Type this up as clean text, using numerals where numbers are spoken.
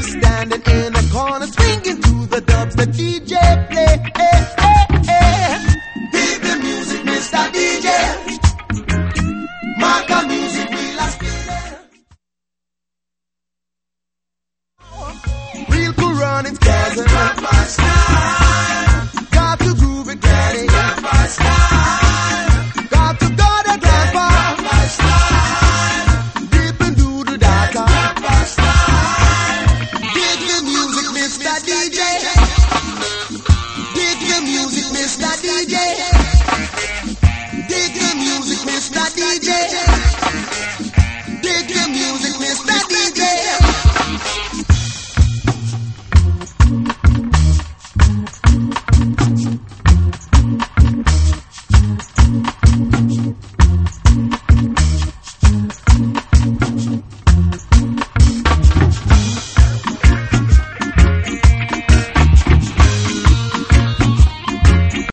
standing in a corner, swinging to the dubs the DJ play. Hear the music, Mr. DJ. Marca music, we last real cool running, cause